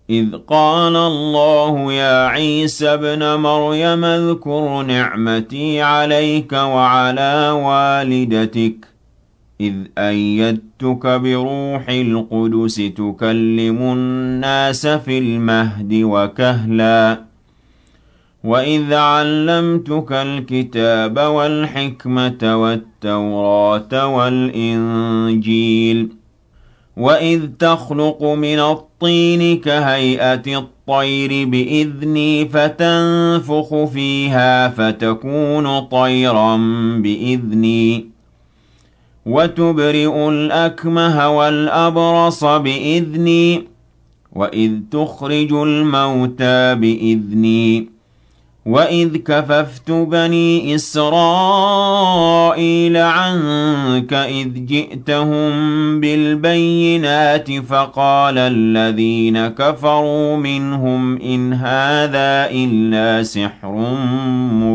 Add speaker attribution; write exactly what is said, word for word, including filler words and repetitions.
Speaker 1: إذ قال الله يا عيسى ابن مريم اذكر نعمتي عليك وعلى والدتك إذ أيدتك بروح القدس تكلم الناس في المهد وكهلا وإذ علمتك الكتاب والحكمة والتوراة والإنجيل وإذ تخلق من الطين كهيئة الطير بإذني فتنفخ فيها فتكون طيرا بإذني وتبرئ الأكمه والأبرص بإذني وإذ تخرج الموتى بإذني وإذ كففت بني إسرائيل عنك إذ جئتهم بالبينات فقال الذين كفروا منهم إن هذا إلا سحر